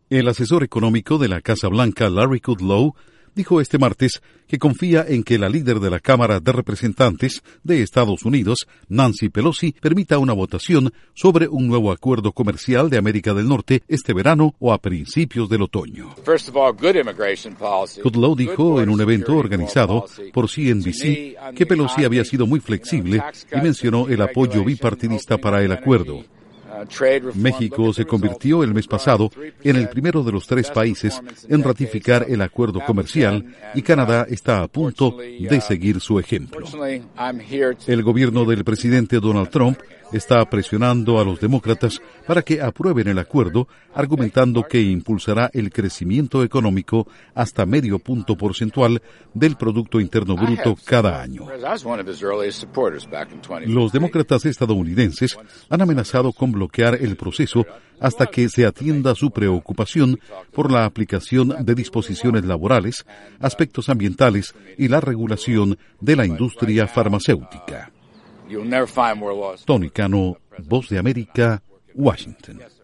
El asesor económico de la Casa Blanca, Larry Kudlow, dijo este martes que confía en que la líder de la Cámara de Representantes de Estados Unidos, Nancy Pelosi, permita una votación sobre un nuevo acuerdo comercial de América del Norte este verano o a principios del otoño. Kudlow dijo en un evento organizado por CNBC que Pelosi había sido muy flexible y mencionó el apoyo bipartidista para el acuerdo. México se convirtió el mes pasado en el primero de los 3 países en ratificar el acuerdo comercial y Canadá está a punto de seguir su ejemplo. El gobierno del presidente Donald Trump está presionando a los demócratas para que aprueben el acuerdo, argumentando que impulsará el crecimiento económico hasta medio punto porcentual del Producto Interno Bruto cada año. Los demócratas estadounidenses han amenazado con bloquear el proceso hasta que se atienda su preocupación por la aplicación de disposiciones laborales, aspectos ambientales y la regulación de la industria farmacéutica. Tony Cano, Voz de América, Washington.